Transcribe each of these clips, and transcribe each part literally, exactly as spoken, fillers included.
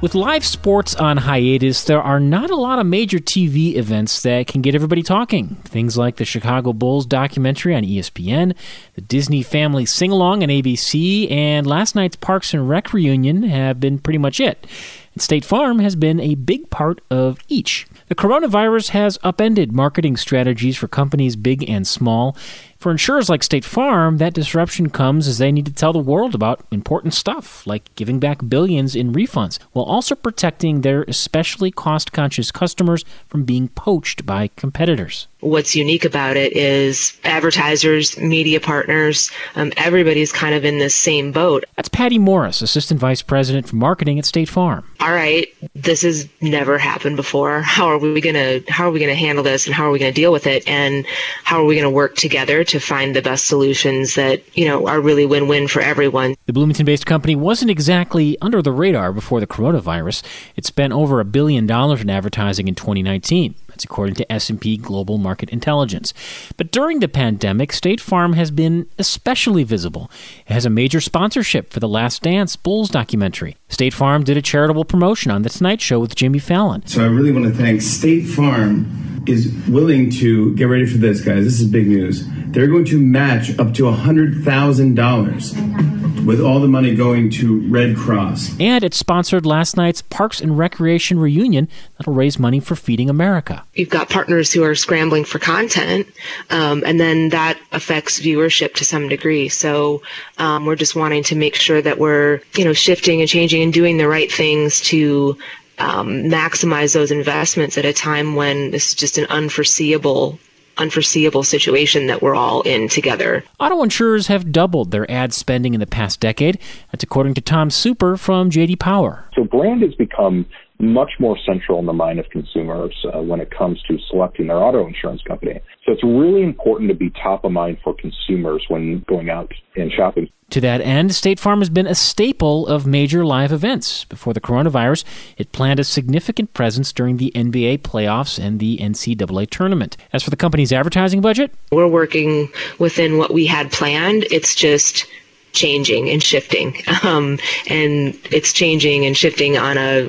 With live sports on hiatus, there are not a lot of major T V events that can get everybody talking. Things like the Chicago Bulls documentary on E S P N, the Disney Family Sing-Along on A B C, and last night's Parks and Rec reunion have been pretty much it. And State Farm has been a big part of each. The coronavirus has upended marketing strategies for companies big and small. For insurers like State Farm, that disruption comes as they need to tell the world about important stuff, like giving back billions in refunds, while also protecting their especially cost-conscious customers from being poached by competitors. What's unique about it is advertisers, media partners, um, everybody's kind of in this same boat. That's Patty Morris, Assistant Vice President for Marketing at State Farm. All right, this has never happened before. How are we going to how are we going to handle this, and how are we going to deal with it, and how are we going to work together to find the best solutions that, you know, are really win-win for everyone? The Bloomington-based company wasn't exactly under the radar before the coronavirus. It spent over a billion dollars in advertising in twenty nineteen. That's according to S and P Global Market Intelligence. But during the pandemic, State Farm has been especially visible. It has a major sponsorship for the Last Dance Bulls documentary. State Farm did a charitable promotion on The Tonight Show with Jimmy Fallon. So I really want to thank State Farm is willing to, get ready for this, guys, this is big news. They're going to match up to one hundred thousand dollars. With all the money going to Red Cross. And it sponsored last night's Parks and Recreation reunion that'll raise money for Feeding America. You've got partners who are scrambling for content, um, and then that affects viewership to some degree. So um, we're just wanting to make sure that we're, you know, shifting and changing and doing the right things to um, maximize those investments at a time when this is just an unforeseeable unforeseeable situation that we're all in together. Auto insurers have doubled their ad spending in the past decade. That's according to Tom Super from J D Power. So brand has become much more central in the mind of consumers uh, when it comes to selecting their auto insurance company. So it's really important to be top of mind for consumers when going out and shopping. To that end, State Farm has been a staple of major live events. Before the coronavirus, it planned a significant presence during the N B A playoffs and the N C double A tournament. As for the company's advertising budget, we're working within what we had planned. It's just changing and shifting. Um, and it's changing and shifting on a,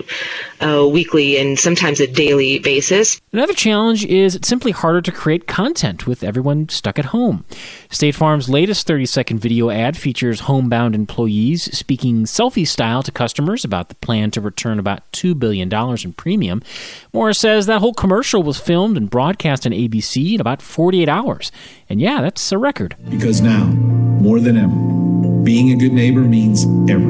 a weekly and sometimes a daily basis. Another challenge is it's simply harder to create content with everyone stuck at home. State Farm's latest thirty-second video ad features homebound employees speaking selfie style to customers about the plan to return about two billion dollars in premium. Morris says that whole commercial was filmed and broadcast on A B C in about forty-eight hours. And yeah, that's a record. Because now, more than ever, being a good neighbor means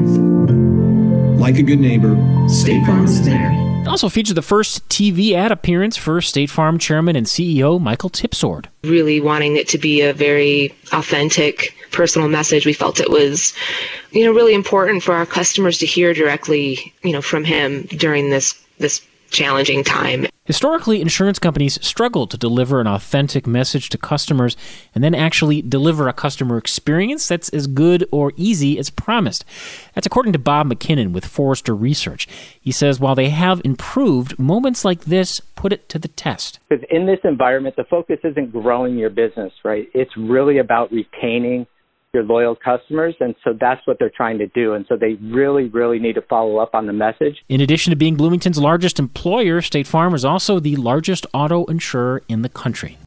everything. Like a good neighbor, State Farm is there. It also featured the first T V ad appearance for State Farm Chairman and C E O Michael Tipsord. Really wanting it to be a very authentic, personal message. We felt it was, you know, really important for our customers to hear directly, you know, from him during this this challenging time. Historically, insurance companies struggle to deliver an authentic message to customers and then actually deliver a customer experience that's as good or easy as promised. That's according to Bob McKinnon with Forrester Research. He says while they have improved, moments like this put it to the test. Because in this environment, the focus isn't growing your business, right? It's really about retaining your loyal customers, and so that's what they're trying to do. And so they really, really need to follow up on the message. In addition to being Bloomington's largest employer, State Farm is also the largest auto insurer in the country.